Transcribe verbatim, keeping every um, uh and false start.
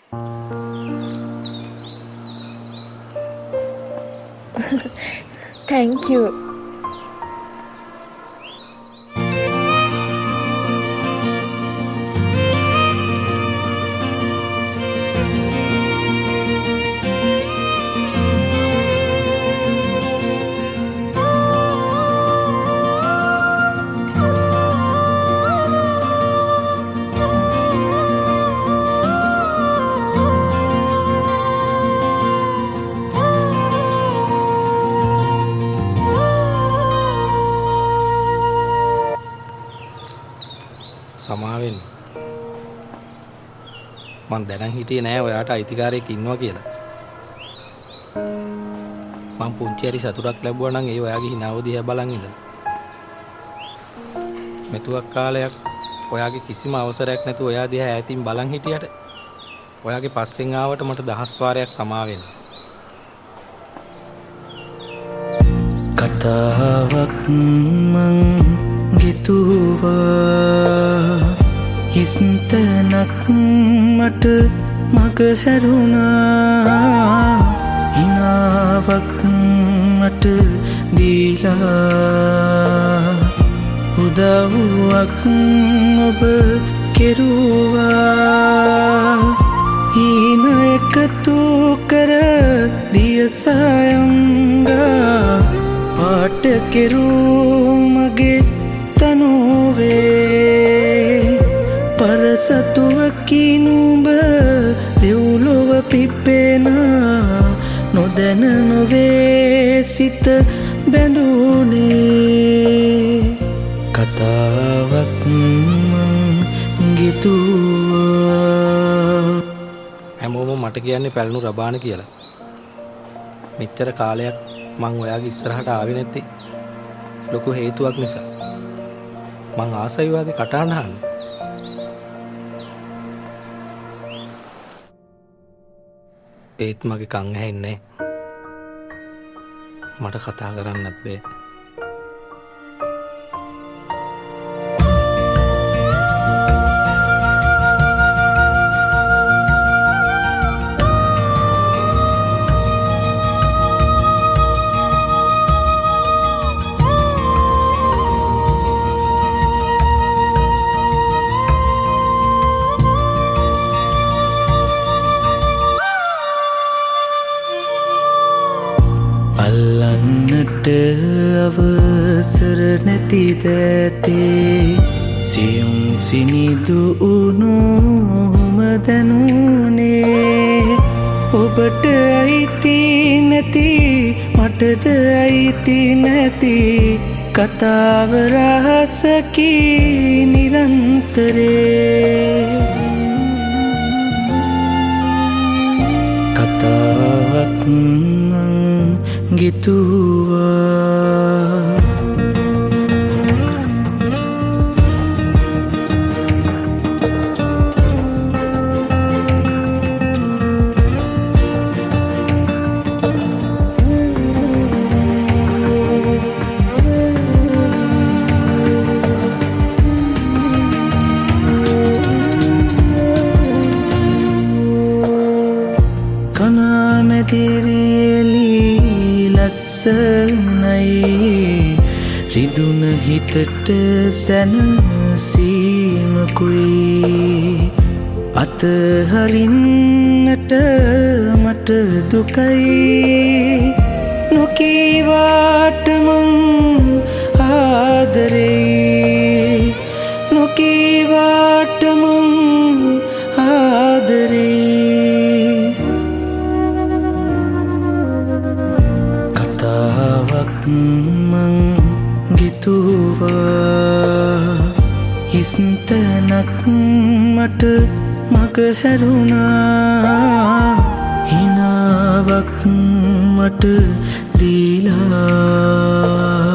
Thank you. සමාවෙන්න. මං දැනන් හිටියේ නෑ ඔයාට අයිතිකාරයෙක් ඉන්නවා කියලා. මං පුංචි හරි සතුටක් ලැබුවා නම් ඒ ඔයාගේ හිනාව දිහා බලන් ඉඳලා. මෙතුවක් කාලයක් ඔයාගේ කිසිම අවසරයක් නැතුව ඔයා දිහා ඈතින් බලන් හිටියට ඔයාගේ පස්සෙන් ආවට මට දහස් වාරයක් සමාවෙන්න. කතාවක් මං ගිතුවා හිස්තනක් මට මග හැරුණා හිනාවක් මට දීලා උදව්වක් ඔබ කෙරුවා හින එකතු කර දිය සයංගා පාට කෙරූ මගේ තනුවේ පරසතුවකි නුඹ දෙව්ලොව පිපෙන නොදැන නොවේ සිත බැඳුනේ කතාවක් මං ගිතුවා. හැමෝම මට කියන්නේ පැලුණු රබාන කියලා. මෙච්චර කාලයක් මං ඔයාගේ ඉස්සරහට ආවේ නැත්තේ ලොකු හේතුවක් නිසා. මං ආසයි වගේ කටහඬ අහන්න. ඒත් මගේ කන් ඇහෙන්නේ මට කතා කරන්නත් බෑ. අල්ලන්නට අවසර නැති දැතේ සියුම් සිනිදු උණුම දැනුනේ ඔබට අයිති නැති මටද අයිති නැති කතාව රහසකි නිරන්තරේ කතාවක් ගිතුවා. කනාමැදිරියලි ලස්සනයි රිදුන හිතට සැනසීමකුයි අතහරින්නට මට දුකයි නොකීවාට මං ආදරෙයි නොකීවාට මං ආදරෙයි මං ගිතුවා හිස්තනක් මට මග හැරුණා හිනාවක් මට දීලා